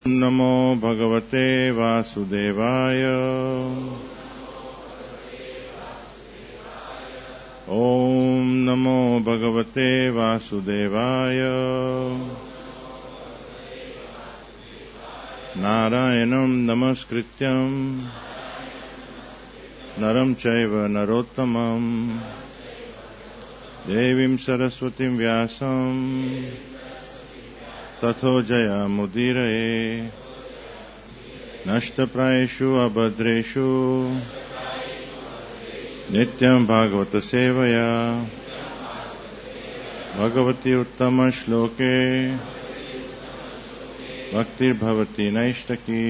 नमो भगवते वासुदेवाय। ओम नमो भगवते वासुदेवाय। नारायणं नमस्कृत्यं नरं चैव नरोत्तमं देवीं सरस्वतीं व्यासं ततो जयमुदीरये। नष्टप्रायेषु अभद्रेषु नित्यं भागवत सेवया भगवती उत्तम श्लोके भक्तिर्भवति नैष्टकी।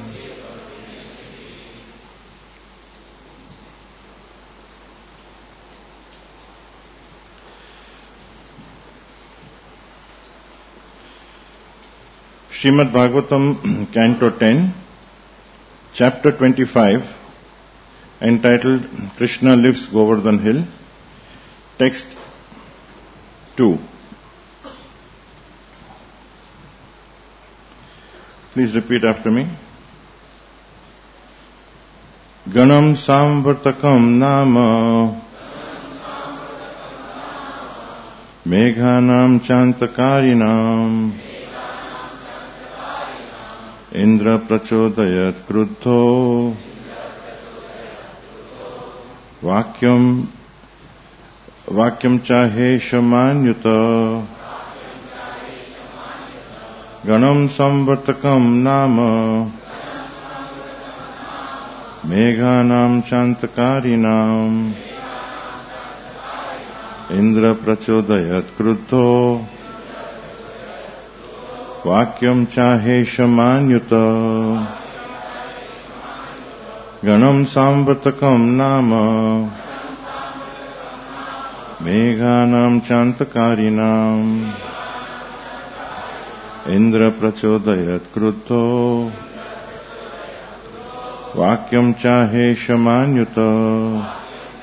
Srimad Bhagavatam, Canto 10, Chapter 25, entitled Krishna Lives Govardhan Hill, Text 2. Please repeat after me. Ganam Samvartakam Nama Meghanam Chantakarinam Indra prachodayat kruddho vakyam chahe shamanyuta ganam samvartakam nama meghanam chantakarinam Indra prachodayat kruddho Vakyam chahe shamanyuta Ganam samvartakam nama Meghanam chantakarinam Indra prachodayat kruddho Vakyam chahe shamanyuta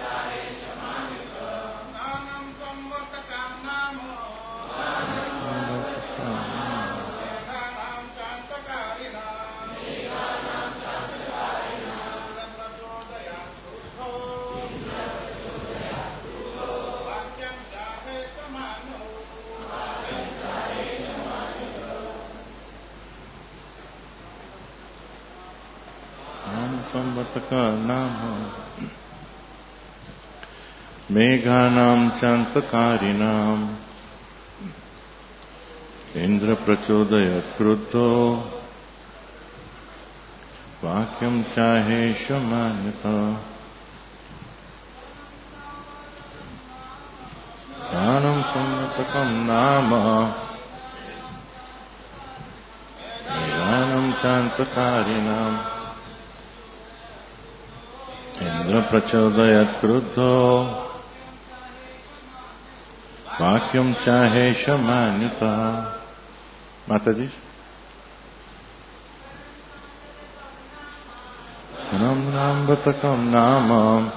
Meghanam chantakarinam Indra prachodayat kruddho Vakyam chahe shamanyata Ganam samvartakam nama Meghanam chantakarinam Indra prachodayat kruddho Vakyam chahe shamanyata. Mataji. Ganam namvatakam nama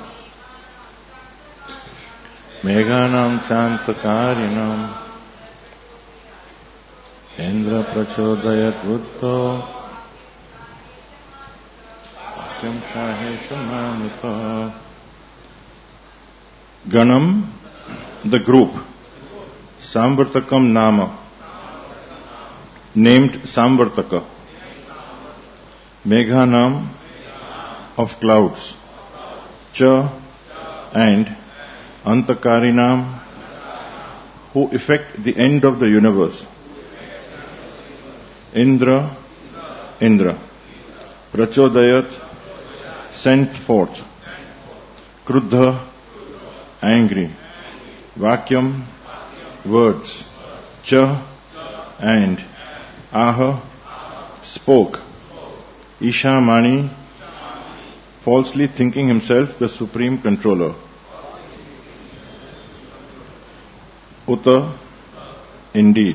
Meghanam chantakarinam Indra prachodayat kruddho Vakyam chahe shamanyata. Ganam, the group. Samvartakam Nama, named Samvartaka. Meghanam, of clouds. Cha, and Antakarinam, who effect the end of the universe. Indra, Indra. Prachodayat, sent forth. Kruddha, angry. Vakyam, words. Cha, and Aha, spoke. Ishamani, falsely thinking himself the supreme controller. Uta, indeed.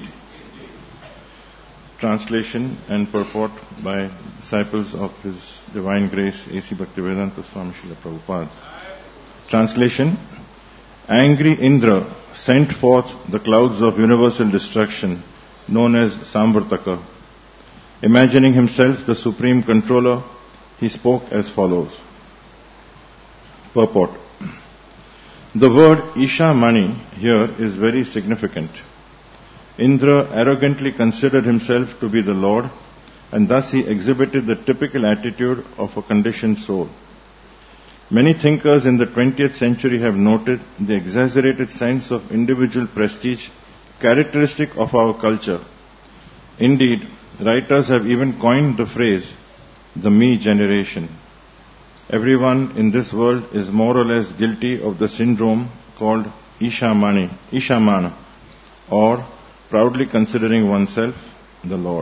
Translation and purport by disciples of His Divine Grace A.C. Bhaktivedanta Swami Srila Prabhupada. Translation. Angry Indra sent forth the clouds of universal destruction known as Samvartaka. Imagining himself the supreme controller, he spoke as follows. Purport. The word Isha Mani here is very significant. Indra arrogantly considered himself to be the Lord, and thus he exhibited the typical attitude of a conditioned soul. Many thinkers in the 20th century have noted the exaggerated sense of individual prestige characteristic of our culture. Indeed, writers have even coined the phrase, the me generation. Everyone in this world is more or less guilty of the syndrome called Ishamana, or proudly considering oneself the Lord.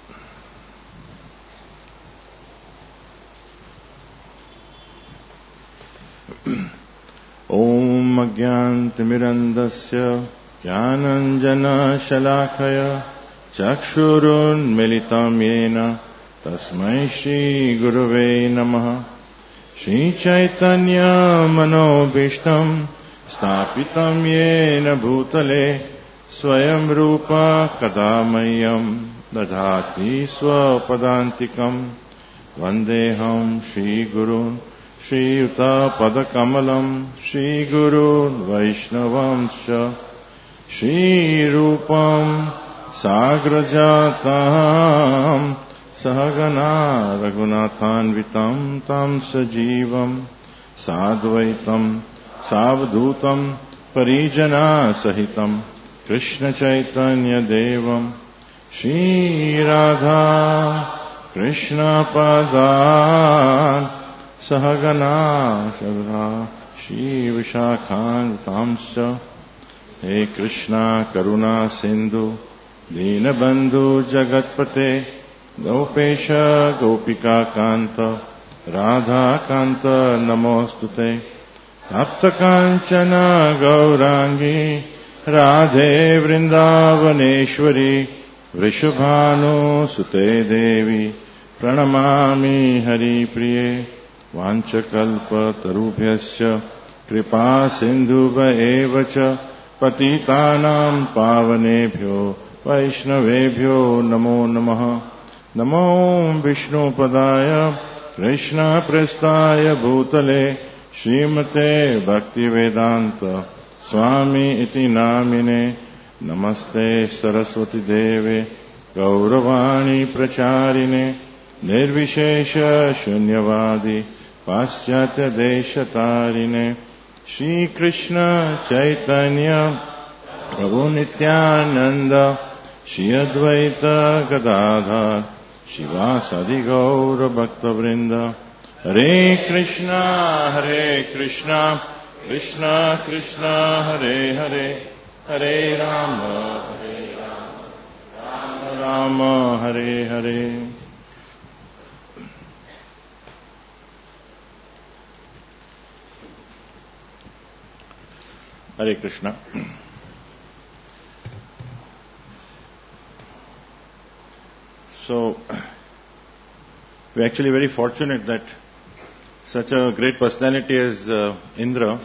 Om Agyantimirandasya Jnananjana Shalakaya Chakshurun Militam Yena Tasmai Shri Gurave Namaha Shri Chaitanya Manobhishtam Stapitam Yena Bhutale Swayam Rupa Kadamayam Dadhati Swapadantikam Vandeham Shri Gurun Shri Yuta Padakamalam Shri Gurun Vaishnavamscha Shri Rupam Sagrajatam Sahagana Raghunathanvitam Tam Sajivam Sadvaitam Savdhutam Parijana Sahitam Krishna Chaitanya Devam Shri Radha Krishna Padan Sahagana Shabha Shri Vishakhan Tamsya He Krishna Karuna Sindhu Dinabandhu Jagatpate Gopesha Gopika Kanta Radha Kanta Namostute Tapta Kanchana Gaurangi Radhe Vrindavaneshwari Vrishabhanu Sute Devi Pranamami Hari Priye Vanchakalpa Tarubhyascha Kripa Sindhuva Evacha Patitanam Pavanebhyo Vaishnavebhyo Namo Namaha Namo Vishnu Padaya Krishna Prestaya Bhutale Srimate Bhaktivedanta Swami Iti Namine Namaste Saraswati Deve Gauravani Pracharine Nirvishesha Shunyavadi Paschatya Deshatarine Shri Krishna Chaitanya Prabhu Nityananda Shri Advaita Gadadhar Shivasadi Gaura Bhakta Vrinda Hare Krishna Krishna Krishna Hare Hare Hare Rama Rama Rama Hare Hare. Hare Krishna. So, we're actually very fortunate that such a great personality as Indra,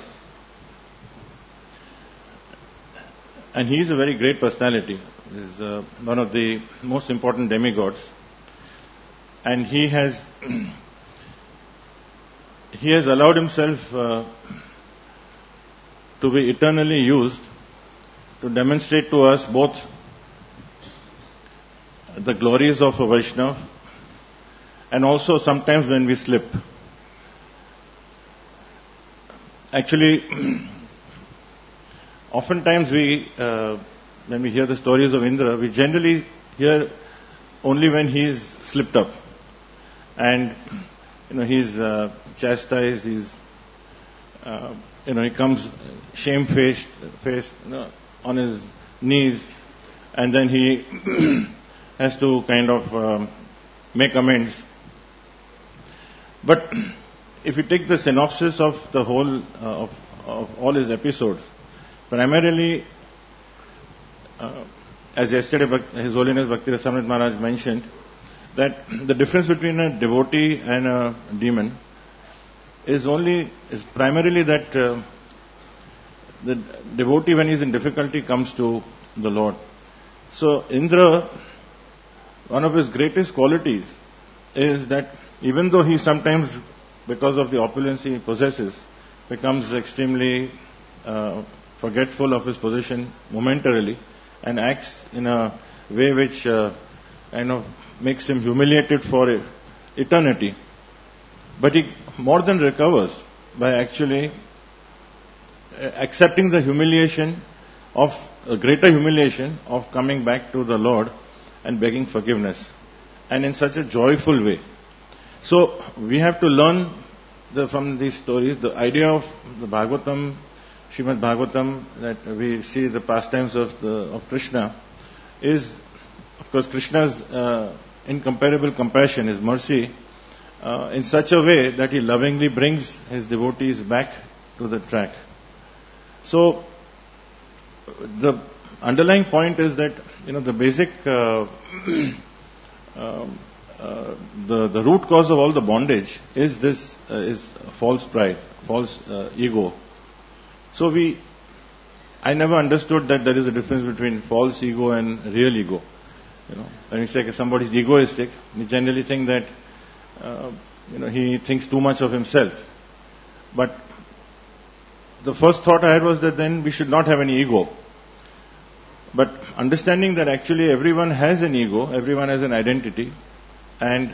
and he is a very great personality, is one of the most important demigods, and he has allowed himself to be eternally used to demonstrate to us both the glories of a Vaishnava and also sometimes when we slip. Actually, oftentimes when we hear the stories of Indra, we generally hear only when he's slipped up. And, he's chastised, he comes shamefaced, on his knees, and then he has to kind of make amends. But if you take the synopsis of the whole, of all his episodes, primarily, as yesterday His Holiness Bhakti Rasamrita Maharaj mentioned, that the difference between a devotee and a demon is primarily that the devotee, when he is in difficulty, comes to the Lord. So Indra one of his greatest qualities is that even though he sometimes, because of the opulence he possesses, becomes extremely forgetful of his position momentarily and acts in a way which makes him humiliated for eternity. But he more than recovers by actually accepting the humiliation of a greater humiliation of coming back to the Lord and begging forgiveness, and in such a joyful way. So we have to learn from these stories the idea of the Bhagavatam, Srimad Bhagavatam, that we see the pastimes of Krishna is, of course, Krishna's incomparable compassion, his mercy, in such a way that he lovingly brings his devotees back to the track. So the underlying point is that the basic the root cause of all the bondage is this is false pride, false ego. So I never understood that there is a difference between false ego and real ego. When we say somebody is egoistic, we generally think that he thinks too much of himself. But the first thought I had was that then we should not have any ego. But understanding that actually everyone has an ego, everyone has an identity, and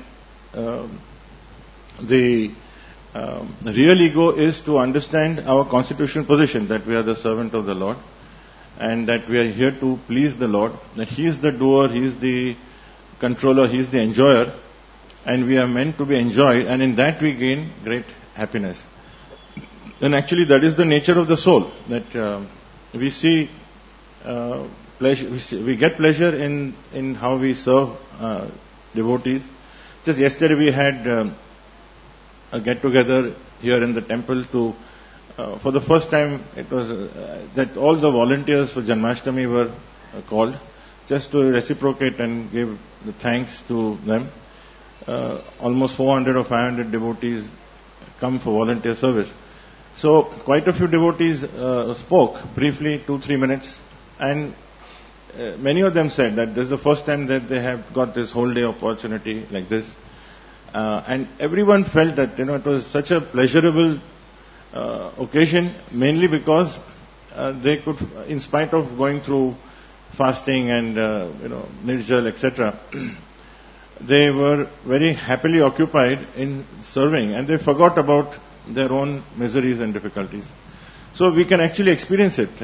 the real ego is to understand our constitutional position, that we are the servant of the Lord, and that we are here to please the Lord, that He is the doer, He is the controller, He is the enjoyer, and we are meant to be enjoyed, and in that we gain great happiness. And actually that is the nature of the soul, that we see pleasure, we get pleasure in how we serve devotees. Just yesterday we had a get-together here in the temple to, for the first time, it was that all the volunteers for Janmashtami were called, just to reciprocate and give the thanks to them. Almost 400 or 500 devotees come for volunteer service. So quite a few devotees spoke briefly, 2-3 minutes, and many of them said that this is the first time that they have got this whole day opportunity like this. And everyone felt that it was such a pleasurable occasion, mainly because they could, in spite of going through fasting and nirjal, etc., they were very happily occupied in serving, and they forgot about their own miseries and difficulties. So we can actually experience it.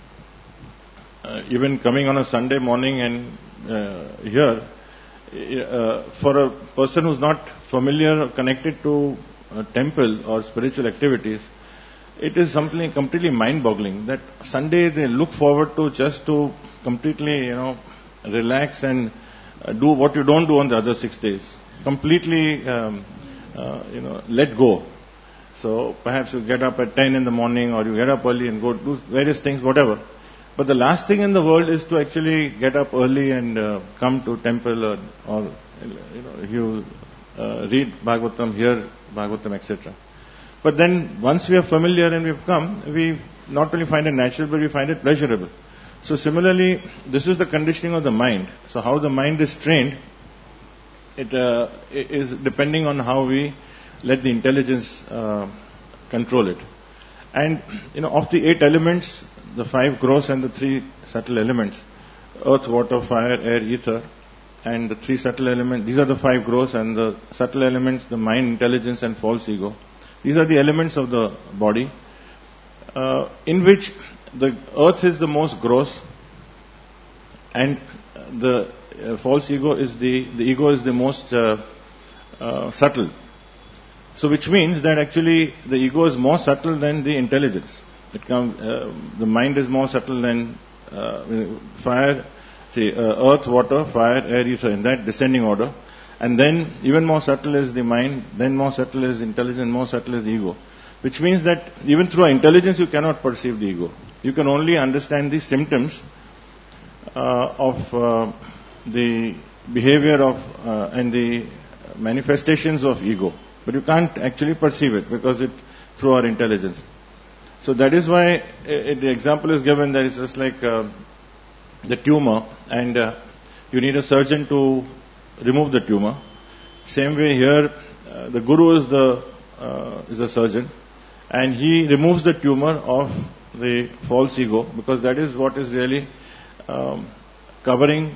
Even coming on a Sunday morning and here, for a person who's not familiar or connected to a temple or spiritual activities, it is something completely mind-boggling that Sunday they look forward to just to completely, relax and do what you don't do on the other 6 days. Completely, let go. So perhaps you get up at 10 in the morning, or you get up early and go do various things, whatever. But the last thing in the world is to actually get up early and come to temple, or you read Bhagavatam, hear Bhagavatam, etc. But then once we are familiar and we've come, we not only find it natural, but we find it pleasurable. So similarly, this is the conditioning of the mind. So how the mind is trained, it is depending on how we let the intelligence control it. And of the 8 elements, the 5 gross and the 3 subtle elements, earth, water, fire, air, ether, and the 3 subtle elements, these are the 5 gross, and the subtle elements, the mind, intelligence, and false ego. These are the elements of the body, in which the earth is the most gross, and the false ego is the ego is the most subtle. So which means that actually the ego is more subtle than the intelligence. The mind is more subtle than fire, earth, water, fire, air, ether, in that descending order. And then even more subtle is the mind, then more subtle is intelligence, more subtle is the ego. Which means that even through our intelligence you cannot perceive the ego. You can only understand the symptoms of the behavior of and the manifestations of ego. But you can't actually perceive it because it through our intelligence. So that is why the example is given that it's just like the tumor, and you need a surgeon to remove the tumor. Same way here, the Guru is the surgeon, and he removes the tumor of the false ego, because that is what is really covering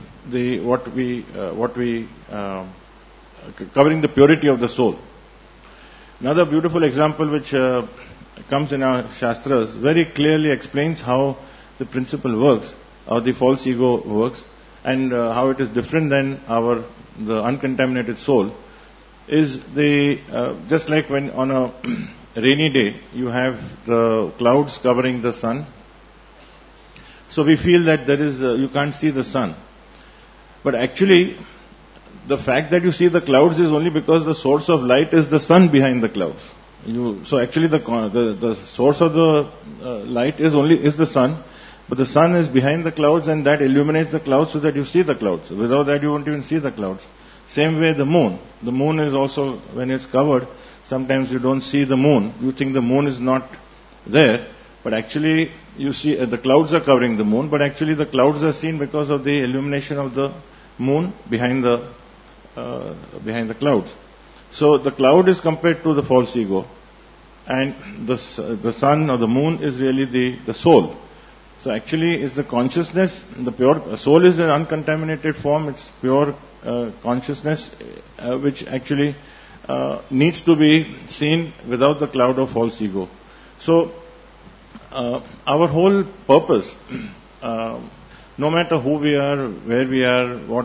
covering the purity of the soul. Another beautiful example which comes in our Shastras very clearly explains how the principle works, how the false ego works, and how it is different than the uncontaminated soul. Is just like when on a rainy day you have the clouds covering the sun, so we feel that you can't see the sun, but actually the fact that you see the clouds is only because the source of light is the sun behind the clouds. So actually the source of the light is the sun, but the sun is behind the clouds, and that illuminates the clouds so that you see the clouds. Without that you won't even see the clouds. Same way the moon. The moon is also, when it's covered, sometimes you don't see the moon. You think the moon is not there, but actually you see the clouds are covering the moon, but actually the clouds are seen because of the illumination of the moon behind the clouds. So the cloud is compared to the false ego, and the sun or the moon is really the soul. So actually it's the consciousness, the pure soul is an uncontaminated form, it's pure consciousness which actually needs to be seen without the cloud of false ego. So our whole purpose, no matter who we are, where we are, what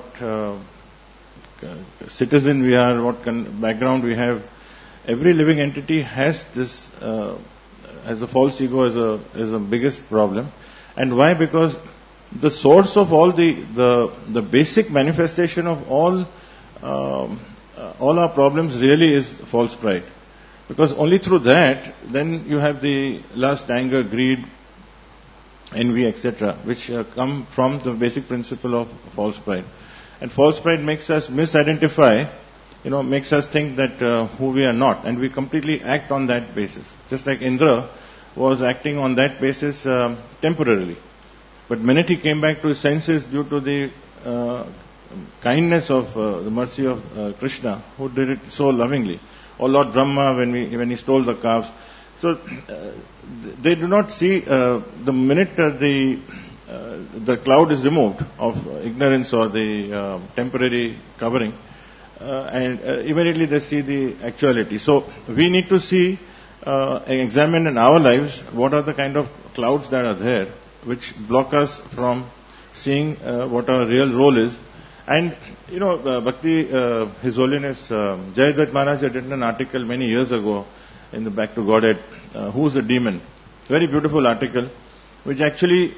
citizen we are, what background we have, every living entity has this, as a false ego as a biggest problem. And why? Because the source of all the basic manifestation of all our problems really is false pride. Because only through that, then you have the lust, anger, greed, envy, etc., which come from the basic principle of false pride. And false pride makes us misidentify, makes us think that who we are not, and we completely act on that basis. Just like Indra was acting on that basis temporarily. But minute he came back to his senses due to the kindness of the mercy of Krishna, who did it so lovingly. Or Lord Brahma when he stole the calves. So they do not see the minute the cloud is removed of ignorance or the temporary covering, and immediately they see the actuality. So we need to see and examine in our lives what are the kind of clouds that are there which block us from seeing what our real role is. And Bhakti, His Holiness Jayadat Maharaj did an article many years ago in the Back to Godhead, Who's a Demon? Very beautiful article, which actually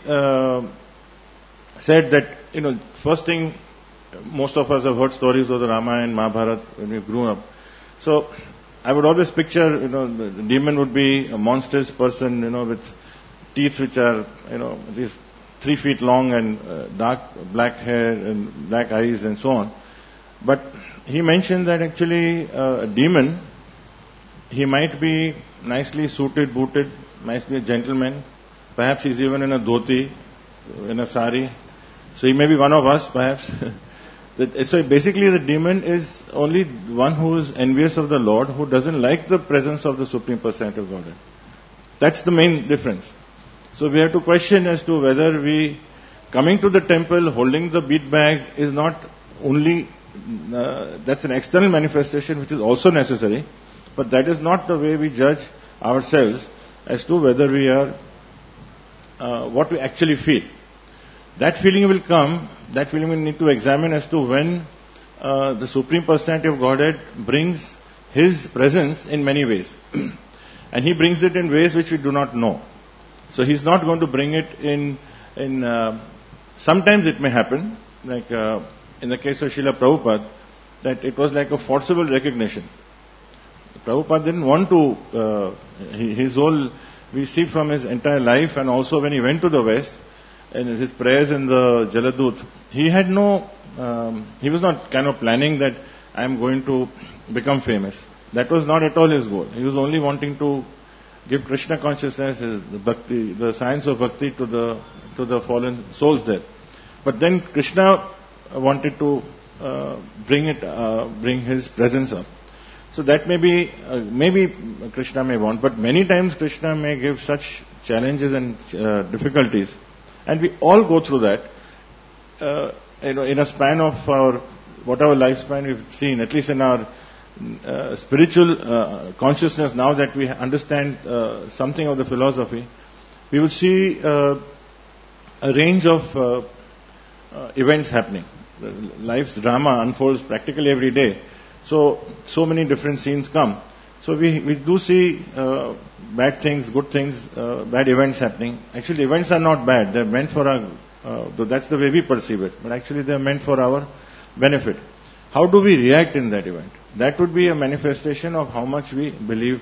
said that, first thing, most of us have heard stories of the Ramayana and Mahabharata when we grew up. So I would always picture, the demon would be a monstrous person, with teeth which are, at least 3 feet long and dark black hair and black eyes and so on. But he mentioned that actually a demon, he might be nicely suited, booted, might be a gentleman. Perhaps he's even in a dhoti, in a sari. So he may be one of us, perhaps. So basically the demon is only one who is envious of the Lord, who doesn't like the presence of the Supreme Personality of Godhead. That's the main difference. So we have to question as to whether we, coming to the temple, holding the bead bag is not only, that's an external manifestation which is also necessary, but that is not the way we judge ourselves as to whether we are, what we actually feel. That feeling will come, that feeling we need to examine as to when the Supreme Personality of Godhead brings His presence in many ways. And He brings it in ways which we do not know. So He's not going to bring it in sometimes it may happen, like in the case of Srila Prabhupada, that it was like a forcible recognition. Prabhupada didn't want to, his whole, we see from his entire life, and also when he went to the West, and his prayers in the Jaladut, he had he was not kind of planning that I am going to become famous. That was not at all his goal. He was only wanting to give Krishna consciousness, the bhakti, the science of bhakti to the fallen souls there. But then Krishna wanted to bring his presence up. So that maybe Krishna may want, but many times Krishna may give such challenges and difficulties, and we all go through that. In a span of our whatever lifespan we've seen, at least in our spiritual consciousness, now that we understand something of the philosophy, we will see a range of events happening. Life's drama unfolds practically every day. So many different scenes come. So we do see bad things, good things, bad events happening. Actually, events are not bad. They're meant for that's the way we perceive it. But actually, they're meant for our benefit. How do we react in that event? That would be a manifestation of how much we believe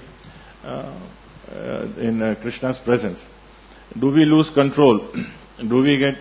in Krishna's presence. Do we lose control? Do we get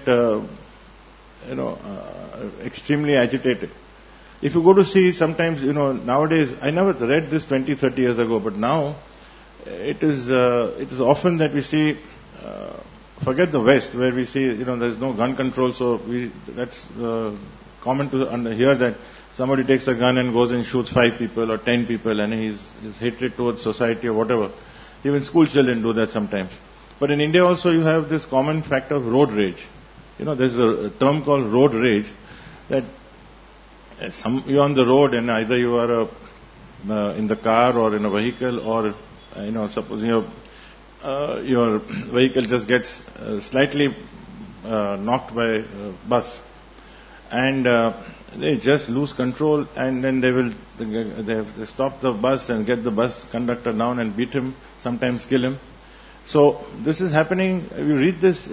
extremely agitated? If you go to see, sometimes, nowadays, I never read this 20, 30 years ago, but now it is often that we see, forget the West, where we see, there's no gun control, so that's common to hear that somebody takes a gun and goes and shoots 5 people or 10 people, and his hatred towards society or whatever. Even school children do that sometimes. But in India also you have this common factor of road rage. There's a term called road rage, that you're on the road and either you are in the car or in a vehicle, or suppose your vehicle just gets slightly knocked by a bus, and they just lose control, and then they stop the bus and get the bus conductor down and beat him, sometimes kill him. So this is happening. You read this.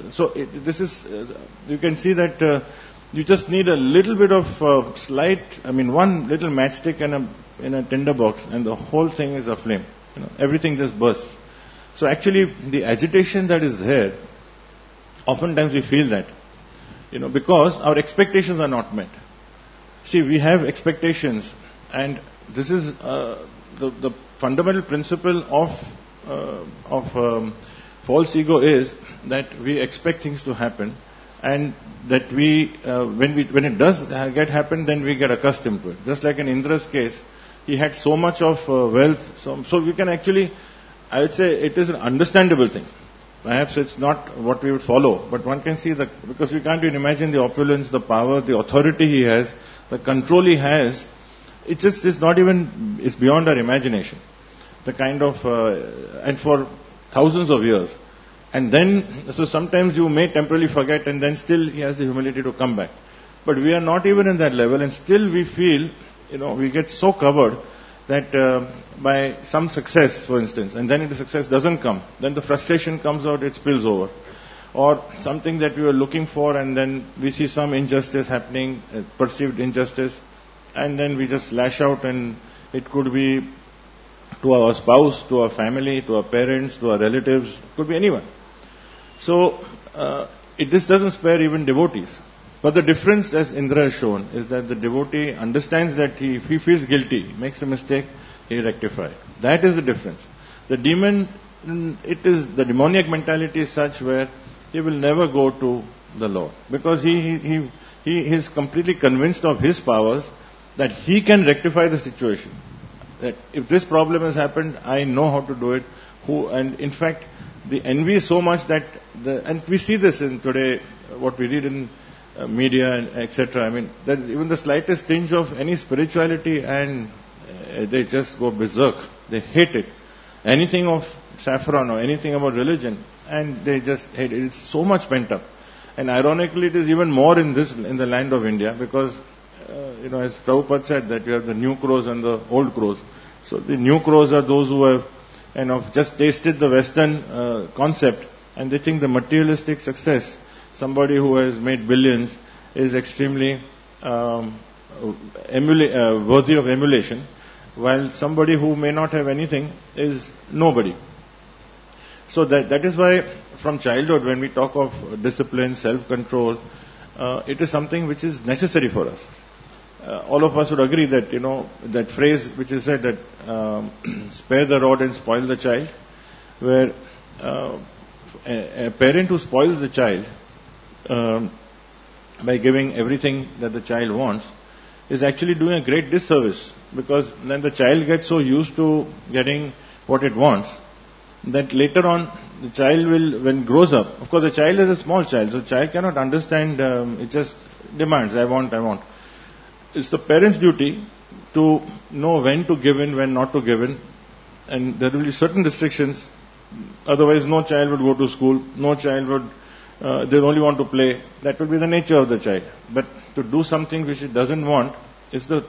You can see that you just need a little bit of one little matchstick in a tinder box, and the whole thing is aflame. Everything just bursts. So actually, the agitation that is there, oftentimes we feel that, because our expectations are not met. See, we have expectations, and this is the fundamental principle of false ego is that we expect things to happen, and that when it does happen, then we get accustomed to it. Just like in Indra's case, he had so much of wealth, so we can actually, I would say, it is an understandable thing. Perhaps it's not what we would follow, but one can see that, because we can't even imagine the opulence, the power, the authority he has, the control he has. It just is not even, it's beyond our imagination. The kind of, and for thousands of years. And then, so sometimes you may temporarily forget, and then still he has the humility to come back. But we are not even in that level, and still we feel, we get so covered that by some success, for instance, and then if the success doesn't come, then the frustration comes out, it spills over. Or something that we were looking for, and then we see some injustice happening, perceived injustice, and then we just lash out, and it could be to our spouse, to our family, to our parents, to our relatives, it could be anyone. So, this doesn't spare even devotees. But the difference, as Indra has shown, is that the devotee understands that if he feels guilty, makes a mistake, he rectifies. That is the difference. The the demoniac mentality is such where he will never go to the Lord. Because he is completely convinced of his powers, that he can rectify the situation. That if this problem has happened, I know how to do it. And in fact, the envy is so much that, and we see this in today, what we read in media and etc. That even the slightest tinge of any spirituality, and they just go berserk. They hate it. Anything of saffron or anything about religion, and they just hate it. It's so much pent up. And ironically, it is even more in the land of India, because as Prabhupada said, that you have the new crows and the old crows. So the new crows are those who have just tasted the Western concept, and they think the materialistic success, somebody who has made billions, is extremely worthy of emulation, while somebody who may not have anything is nobody. So that is why from childhood, when we talk of discipline, self-control, it is something which is necessary for us. All of us would agree that, that phrase which is said that spare the rod and spoil the child, where a parent who spoils the child by giving everything that the child wants, is actually doing a great disservice, because then the child gets so used to getting what it wants that later on the child will, when grows up, of course the child is a small child, so the child cannot understand, it just demands, I want. It's the parent's duty to know when to give in, when not to give in, and there will be certain restrictions. Otherwise, no child would go to school, no child would, they only want to play. That would be the nature of the child. But to do something which it doesn't want is the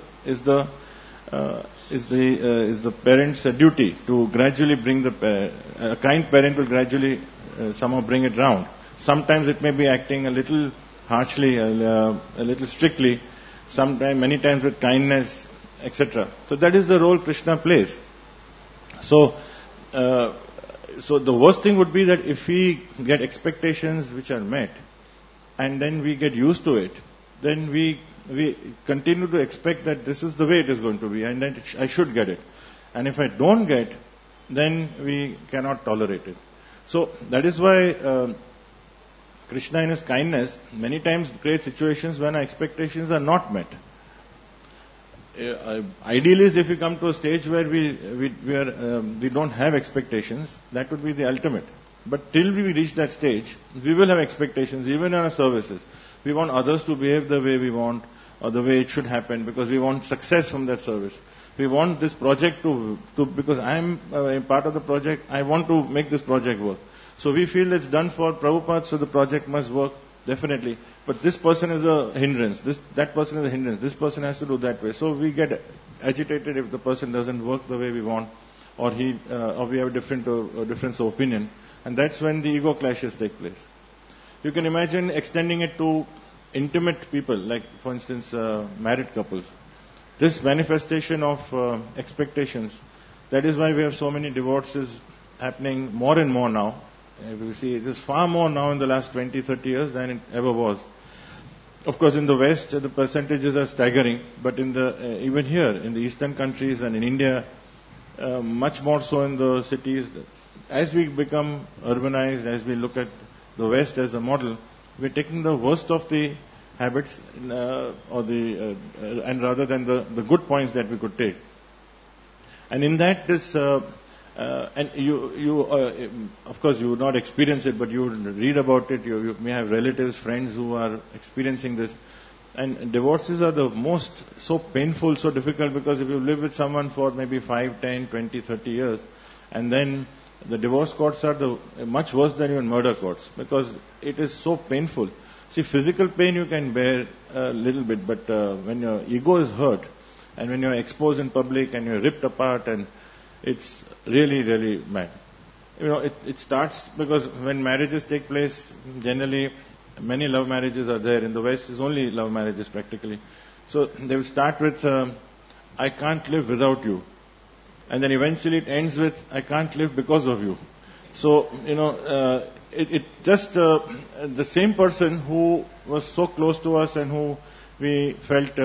parent's duty to gradually bring a kind parent will gradually somehow bring it round. Sometimes it may be acting a little harshly, a little strictly, sometimes, many times with kindness, etc. So that is the role Krishna plays. So the worst thing would be that if we get expectations which are met, and then we get used to it, then we continue to expect that this is the way it is going to be, and that I should get it. And if I don't get, then we cannot tolerate it. So that is why Krishna in his kindness many times creates situations when our expectations are not met. Ideally, if we come to a stage where we don't have expectations, that would be the ultimate. But till we reach that stage, we will have expectations, even in our services. We want others to behave the way we want, or the way it should happen, because we want success from that service. We want this project to because I am a part of the project, I want to make this project work. So we feel it's done for Prabhupada, so the project must work, definitely. But this person is a hindrance, that person is a hindrance, this person has to do that way. So we get agitated if the person doesn't work the way we want, or we have a difference of opinion. And that's when the ego clashes take place. You can imagine extending it to intimate people, like for instance married couples. This manifestation of expectations, that is why we have so many divorces happening more and more now. You see, it is far more now in the last 20, 30 years than it ever was. Of course, in the West, the percentages are staggering, but even here, in the eastern countries and in India, much more so in the cities. As we become urbanized, as we look at the West as a model, we're taking the worst of the habits, and rather than the good points that we could take. And in that, and you of course, you would not experience it, but you would read about it. You may have relatives, friends who are experiencing this. And divorces are the most so painful, so difficult, because if you live with someone for maybe 5, 10, 20, 30 years, and then the divorce courts are much worse than even murder courts, because it is so painful. See, physical pain you can bear a little bit, but when your ego is hurt, and when you're exposed in public and you're ripped apart, and it's really, really bad. It starts because when marriages take place, generally many love marriages are there. In the West, it's only love marriages practically. So they will start with, I can't live without you. And then eventually it ends with, I can't live because of you. So, it just, the same person who was so close to us and who we felt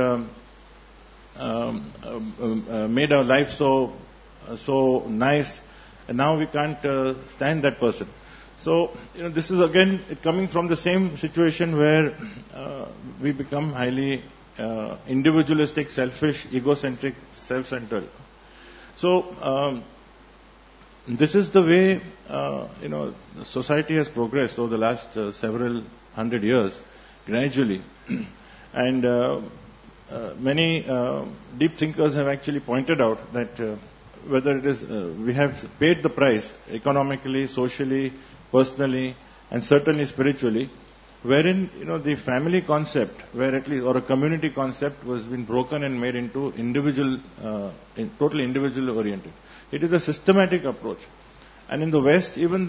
made our life so nice, and now we can't stand that person. So, this is again coming from the same situation where we become highly individualistic, selfish, egocentric, self-centered. So, this is the way, society has progressed over the last several hundred years, gradually. And many deep thinkers have actually pointed out that whether it is, we have paid the price economically, socially, personally, and certainly spiritually, wherein, the family concept, where at least, or a community concept was been broken and made into individual, totally individual oriented. It is a systematic approach. And in the West, even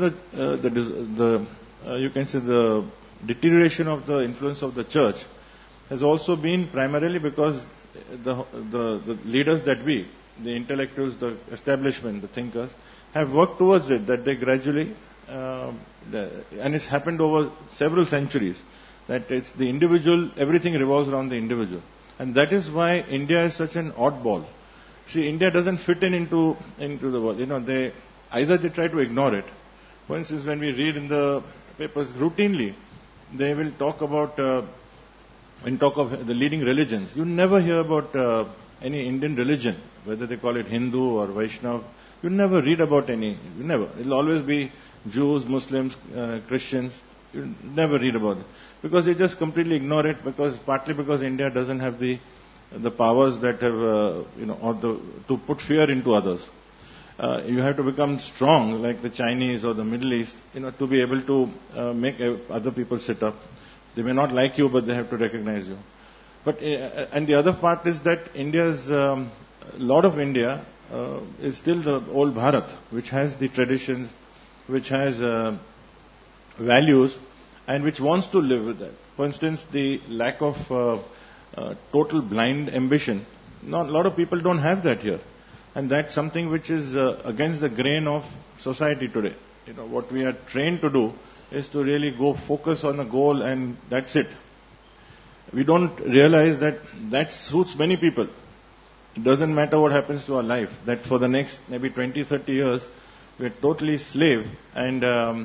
you can say the deterioration of the influence of the church has also been primarily because the leaders that the intellectuals, the establishment, the thinkers, have worked towards it, that they gradually, and it's happened over several centuries, that it's the individual, everything revolves around the individual. And that is why India is such an oddball. See, India doesn't fit into the world. Either they try to ignore it. For instance, when we read in the papers routinely, they will talk about when you talk of the leading religions, you never hear about any Indian religion, whether they call it Hindu or Vaishnav. You never read about any. You never. It'll always be Jews, Muslims, Christians. You never read about it because they just completely ignore it. Partly because India doesn't have the powers that have to put fear into others. You have to become strong, like the Chinese or the Middle East, to be able to make other people sit up. They may not like you, but they have to recognize you. But and the other part is that a lot of India is still the old Bharat, which has the traditions, which has values, and which wants to live with that. For instance, the lack of total blind ambition. A lot of people don't have that here. And that's something which is against the grain of society today. What we are trained to do is to really go focus on a goal and that's it. We don't realize that suits many people. It doesn't matter what happens to our life, that for the next maybe 20, 30 years, we're totally slave and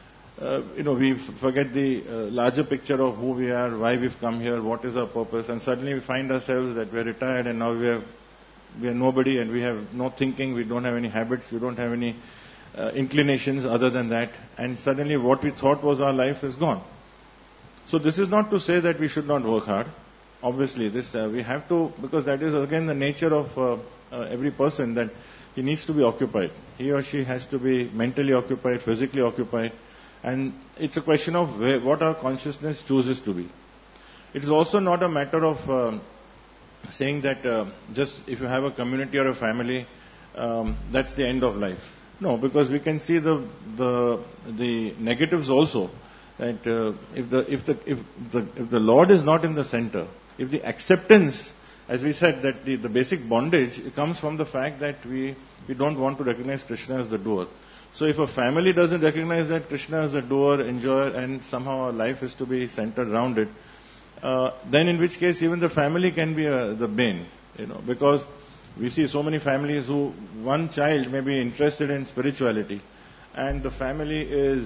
we forget the larger picture of who we are, why we've come here, what is our purpose, and suddenly we find ourselves that we're retired and now we are nobody and we have no thinking, we don't have any habits, we don't have any inclinations other than that, and suddenly what we thought was our life is gone. So this is not to say that we should not work hard. Obviously, we have to, because that is again the nature of every person, that he needs to be occupied. He or she has to be mentally occupied, physically occupied, and it's a question of what our consciousness chooses to be. It is also not a matter of saying that just if you have a community or a family, that's the end of life. No, because we can see the negatives also. That if the Lord is not in the center, if the acceptance, as we said, that the basic bondage comes from the fact that we don't want to recognize Krishna as the doer. So if a family doesn't recognize that Krishna is the doer, enjoyer, and somehow our life is to be centered around it, then in which case even the family can be the bane, because we see so many families who one child may be interested in spirituality, and the family is,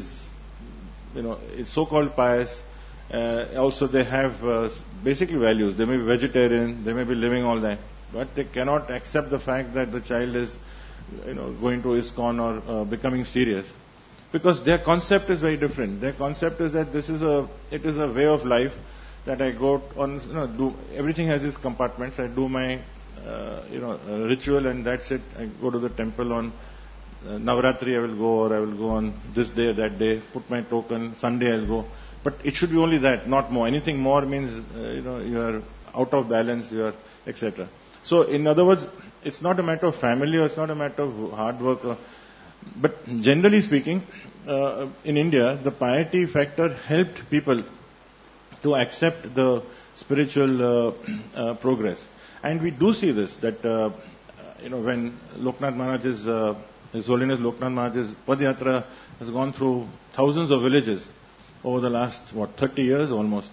is so-called pious. Also, they have basically values. They may be vegetarian, they may be living all that, but they cannot accept the fact that the child is, going to ISKCON or becoming serious, because their concept is very different. Their concept is that it is a way of life that I go on. Do everything has its compartments. I do my ritual and that's it. I go to the temple on Navratri. I will go, or I will go on this day, that day. Put my token. Sunday I'll go. But it should be only that, not more. Anything more means, you are out of balance, you are, etc. So, in other words, it's not a matter of family or it's not a matter of hard work. But generally speaking, in India, the piety factor helped people to accept the spiritual progress. And we do see this, that, when Loknath Maharaj's, His Holiness Loknath Maharaj's Padayatra has gone through thousands of villages over the last, 30 years almost,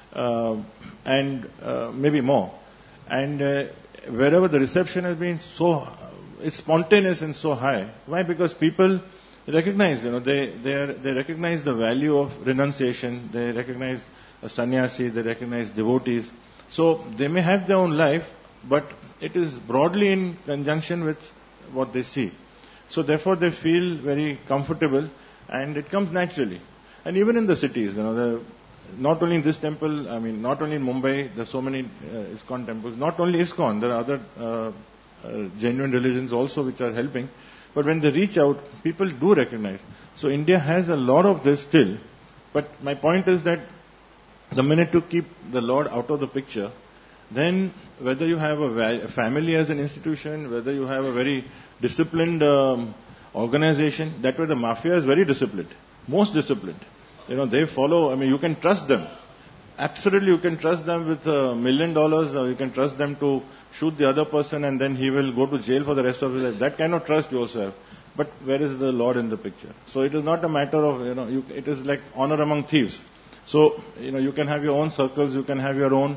and maybe more. And wherever the reception has been it's spontaneous and so high. Why? Because people recognize, they recognize the value of renunciation, they recognize a sannyasi, they recognize devotees. So they may have their own life, but it is broadly in conjunction with what they see. So therefore they feel very comfortable and it comes naturally. And even in the cities, not only in this temple, not only in Mumbai, there are so many ISKCON temples. Not only ISKCON, there are other genuine religions also which are helping. But when they reach out, people do recognize. So India has a lot of this still. But my point is that the minute you keep the Lord out of the picture, then whether you have a family as an institution, whether you have a very disciplined organization, that way the mafia is very disciplined, most disciplined. They follow, you can trust them. Absolutely, you can trust them with $1 million, or you can trust them to shoot the other person and then he will go to jail for the rest of his life. That kind of trust you also have. But where is the Lord in the picture? So it is not a matter of, it is like honor among thieves. So, you can have your own circles, you can have your own,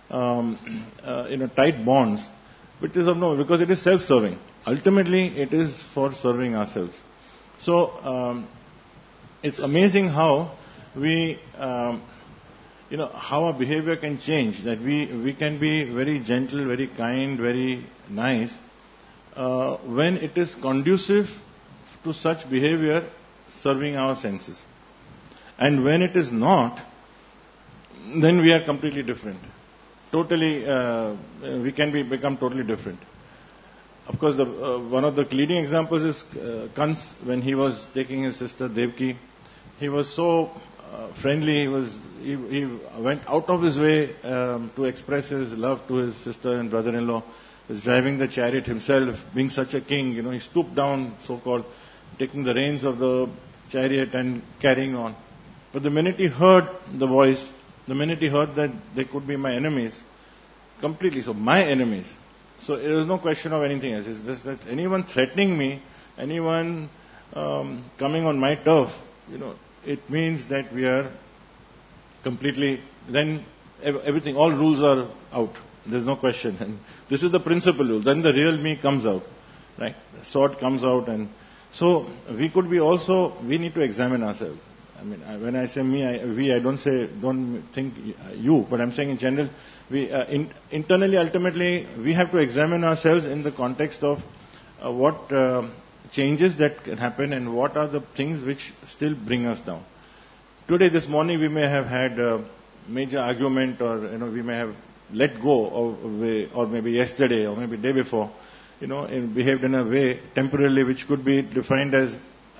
tight bonds, which is of no, because it is self-serving. Ultimately, it is for serving ourselves. So, it's amazing how we how our behavior can change, that we can be very gentle, very kind, very nice, when it is conducive to such behavior serving our senses. And when it is not, then we are completely different. Totally, we can become totally different. Of course, one of the leading examples is Kans, when he was taking his sister Devki. He was so friendly. He went out of his way to express his love to his sister and brother-in-law. He was driving the chariot himself, being such a king. He stooped down, so-called, taking the reins of the chariot and carrying on. But the minute he heard the voice, the minute he heard that they could be my enemies, completely so, my enemies. So there was no question of anything else. It's just that anyone threatening me, anyone coming on my turf, it means that we are completely, then everything, all rules are out. There's no question. And this is the principal rule. Then the real me comes out. Right? The sword comes out. And so we need to examine ourselves. I mean, when I say me, I don't think you, but I'm saying in general, we internally, ultimately, we have to examine ourselves in the context of what changes that can happen and what are the things which still bring us down. Today, this morning, we may have had a major argument, or we may have let go of, or maybe yesterday, or maybe day before, and behaved in a way temporarily which could be defined as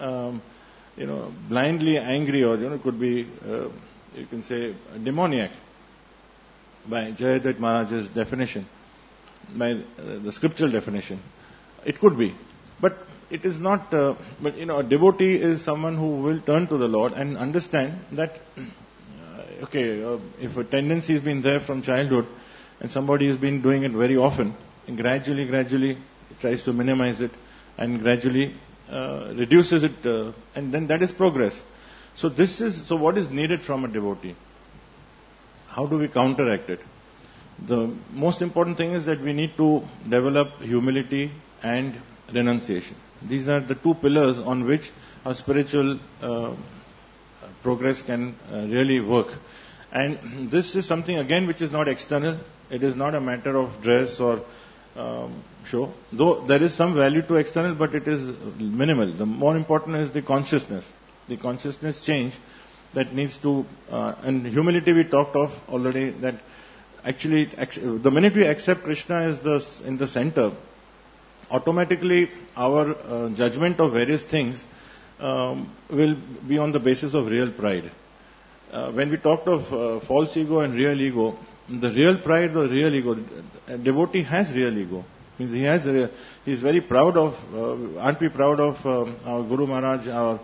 blindly angry, or could be, you can say, demoniac, by Jayadat Maharaj's definition, by the scriptural definition. It could be, but it is not. But a devotee is someone who will turn to the Lord and understand that. If a tendency has been there from childhood, and somebody has been doing it very often, and gradually tries to minimize it, and gradually reduces it, and then that is progress. So what is needed from a devotee? How do we counteract it? The most important thing is that we need to develop humility and renunciation. These are the two pillars on which our spiritual progress can really work. And this is something, again, which is not external. It is not a matter of dress or show. Though there is some value to external, but it is minimal. The more important is the consciousness change that needs to, and humility we talked of already, that actually the minute we accept Krishna as in the center, automatically our judgment of various things will be on the basis of real pride. When we talked of false ego and real ego, the real pride or real ego, a devotee has real ego. Means he is very proud of, aren't we proud of our Guru Maharaj, our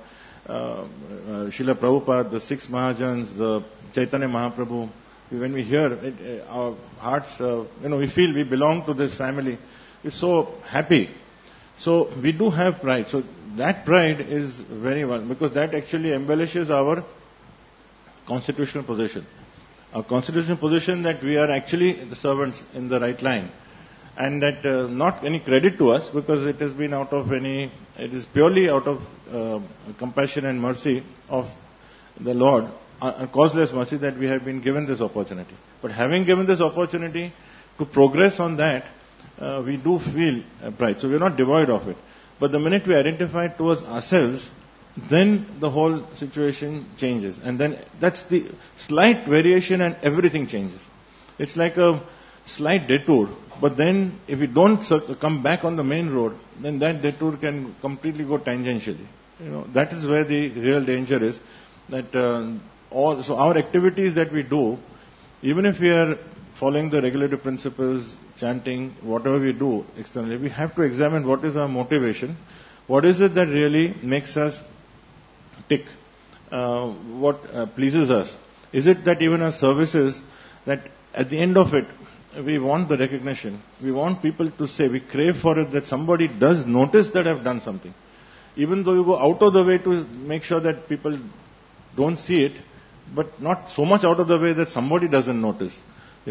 Srila Prabhupada, the six Mahajans, the Chaitanya Mahaprabhu? When we hear it, our hearts, we feel we belong to this family. We're so happy. So we do have pride. So that pride is very well, because that actually embellishes our constitutional position. Our constitutional position that we are actually the servants in the right line. And that not any credit to us, because it has been it is purely out of compassion and mercy of the Lord, causeless mercy, that we have been given this opportunity. But having given this opportunity to progress on that, we do feel pride. So we are not devoid of it. But the minute we identify it towards ourselves, then the whole situation changes. And then that's the slight variation and everything changes. It's like a slight detour. But then if we don't come back on the main road, then that detour can completely go tangentially. That is where the real danger is. That so our activities that we do, even if we are following the regulative principles, chanting, whatever we do externally, we have to examine what is our motivation. What is it that really makes us tick? What pleases us? Is it that even our services, that at the end of it, we want the recognition. We want people to say, we crave for it, that somebody does notice that I've done something. Even though you go out of the way to make sure that people don't see it, but not so much out of the way that somebody doesn't notice. Is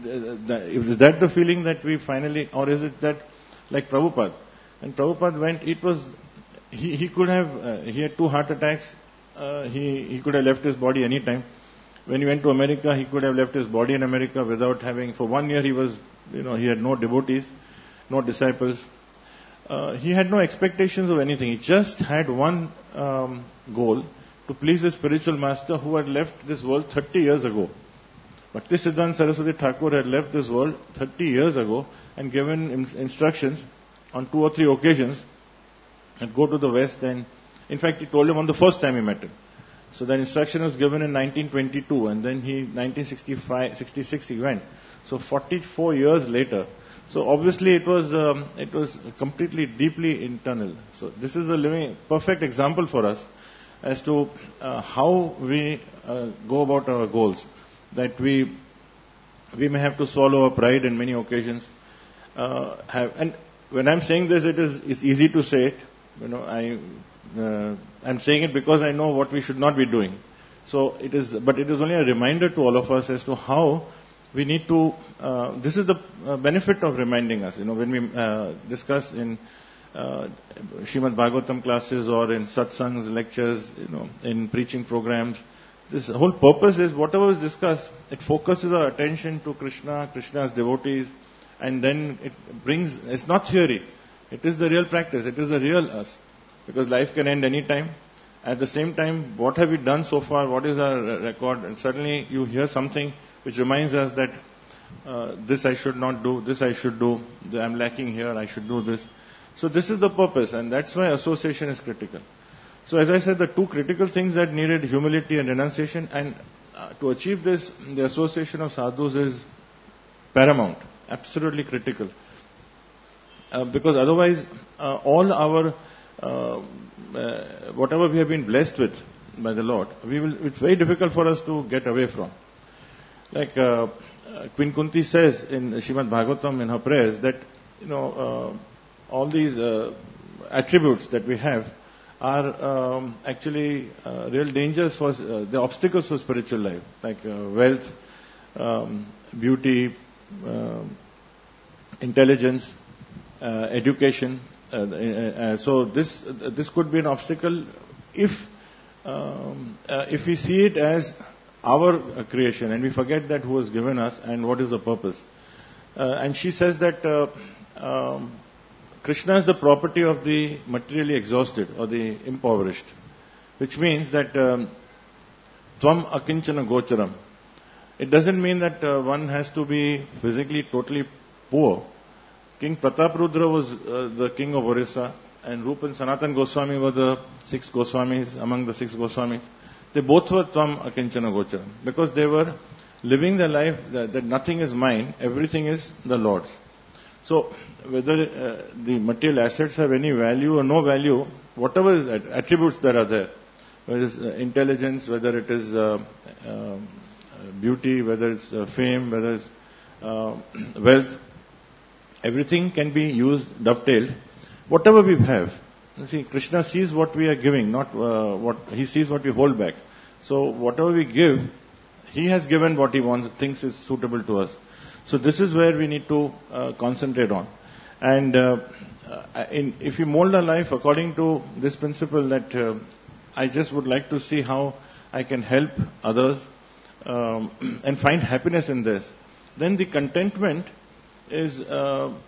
that the feeling that we finally, or is it that, like Prabhupada? And Prabhupada went, he could have, he had 2 heart attacks, he could have left his body any time. When he went to America, he could have left his body in America without having, for 1 year he was, he had no devotees, no disciples. He had no expectations of anything. He just had one goal, to please his spiritual master who had left this world 30 years ago. Bhaktisiddhanta Saraswati Thakur had left this world 30 years ago and given instructions on 2 or 3 occasions and go to the West, and in fact he told him on the first time he met him. So that instruction was given in 1922, and then 1966 he went. So 44 years later. So obviously it was completely deeply internal. So this is a living, perfect example for us as to how we go about our goals. That we may have to swallow our pride in many occasions. And when I'm saying this, it's easy to say it. I'm saying it because I know what we should not be doing. So but it is only a reminder to all of us as to how we need to. This is the benefit of reminding us. When we discuss in Srimad Bhagavatam classes or in satsangs, lectures, in preaching programs. This whole purpose is whatever is discussed, it focuses our attention to Krishna, Krishna's devotees, and then it's not theory. It is the real practice. It is the real us. Because life can end any time. At the same time, what have we done so far? What is our record? And suddenly you hear something which reminds us that this I should not do, this I should do, I'm lacking here, I should do this. So this is the purpose, and that's why association is critical. So as I said, the 2 critical things that needed humility and renunciation, and to achieve this, the association of sadhus is paramount, absolutely critical. Because otherwise, all our, whatever we have been blessed with by the Lord, it's very difficult for us to get away from. Like Queen Kunti says in Srimad Bhagavatam in her prayers that, all these attributes that we have are actually real dangers for the obstacles for spiritual life, like wealth, beauty, intelligence, education. So this could be an obstacle if we see it as our creation and we forget that who has given us and what is the purpose. And she says that Krishna is the property of the materially exhausted or the impoverished, which means that tvam akinchana gocharam. It doesn't mean that one has to be physically totally poor. King Prataparudra was the king of Orissa, and Rupa and Sanatan Goswami were the 6 Goswamis, among the 6 Goswamis. They both were tvam akinchana gocharam, because they were living their life that nothing is mine, everything is the Lord's. So, whether the material assets have any value or no value, whatever is attributes that are there, whether it's intelligence, whether it is beauty, whether it's fame, whether it's wealth, everything can be used, dovetailed. Whatever we have, you see, Krishna sees what we are giving, not he sees what we hold back. So, whatever we give, he has given what he wants, thinks is suitable to us. So this is where we need to concentrate on. And if we mold our life according to this principle that I just would like to see how I can help others and find happiness in this, then the contentment will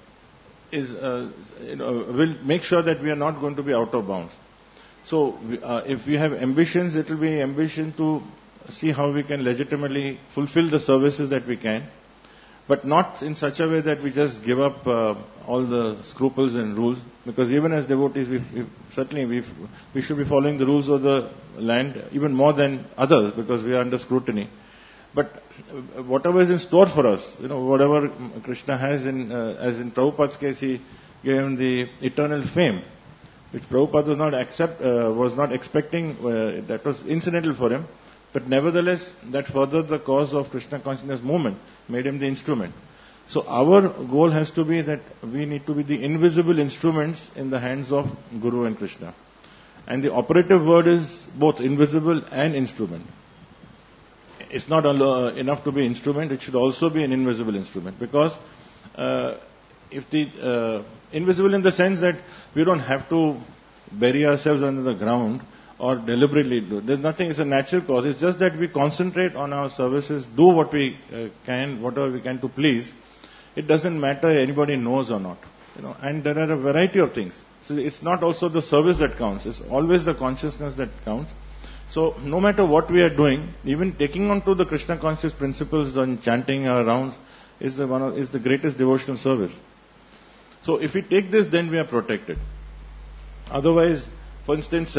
make sure that we are not going to be out of bounds. So if we have ambitions, it will be ambition to see how we can legitimately fulfill the services that we can, but not in such a way that we just give up all the scruples and rules, because even as devotees, we should be following the rules of the land even more than others, because we are under scrutiny. But whatever is in store for us, whatever Krishna has as in Prabhupada's case, he gave him the eternal fame, which Prabhupada was not expecting, that was incidental for him. But nevertheless, that furthered the cause of Krishna consciousness movement, made him the instrument. So our goal has to be that we need to be the invisible instruments in the hands of Guru and Krishna. And the operative word is both invisible and instrument. It's not enough to be instrument, it should also be an invisible instrument. Because if the invisible in the sense that we don't have to bury ourselves under the ground, or deliberately do. There's nothing, it's a natural cause. It's just that we concentrate on our services, do what we can, whatever we can to please. It doesn't matter anybody knows or not. And there are a variety of things. So it's not also the service that counts. It's always the consciousness that counts. So no matter what we are doing, even taking on to the Krishna conscious principles on chanting our rounds is the greatest devotional service. So if we take this, then we are protected. Otherwise, for instance,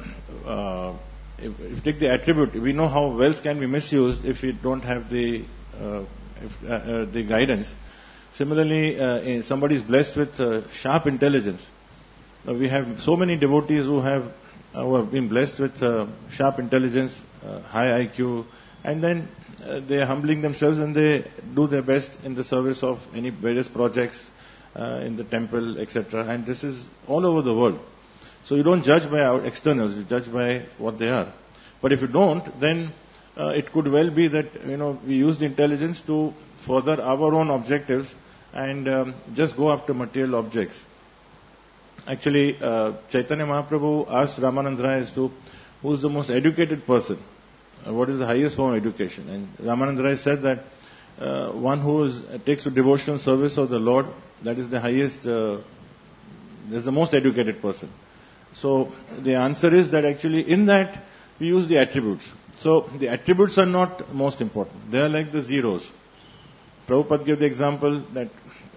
if you take the attribute, we know how wealth can be misused if we don't have the guidance. Similarly, somebody is blessed with sharp intelligence. We have so many devotees who have been blessed with sharp intelligence, high IQ, and then they are humbling themselves and they do their best in the service of any various projects in the temple, etc. And this is all over the world. So you don't judge by our externals, you judge by what they are. But if you don't, then it could well be that we use the intelligence to further our own objectives and just go after material objects. Actually, Chaitanya Mahaprabhu asked Ramanand Rai as to who is the most educated person, what is the highest form of education. And Ramanand Rai said that one who takes to devotional service of the Lord, that is the highest, is the most educated person. So the answer is that actually in that we use the attributes. So the attributes are not most important. They are like the zeros. Prabhupada gave the example that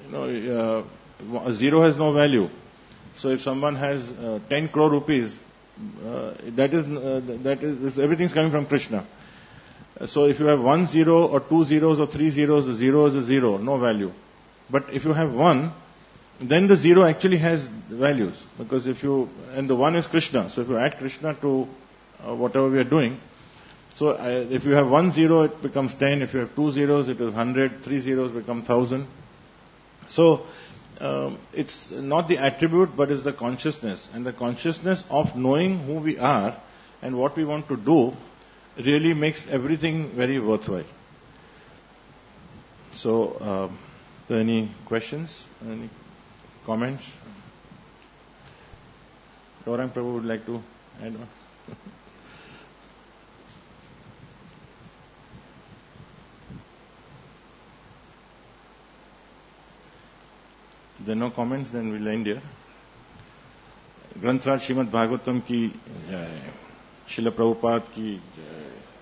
a zero has no value. So if someone has 10 crore rupees, that is everything's coming from Krishna. So if you have 1 0 or 2 zeros or 3 zeros, the zero is a zero, no value. But if you have 1, then the zero actually has values, because and the 1 is Krishna. So if you add Krishna to whatever we are doing, so if you have 1 0, it becomes 10. If you have 2 zeros, it is 100. 3 zeros become 1,000. So it's not the attribute, but it's the consciousness. And the consciousness of knowing who we are and what we want to do really makes everything very worthwhile. So, are there any questions? Any comments? Gaurang Prabhu would like to add on. If there are no comments, then we'll end here. Granth Raj Srimad Bhagavatam ki jai. Srila Prabhupada ki jai.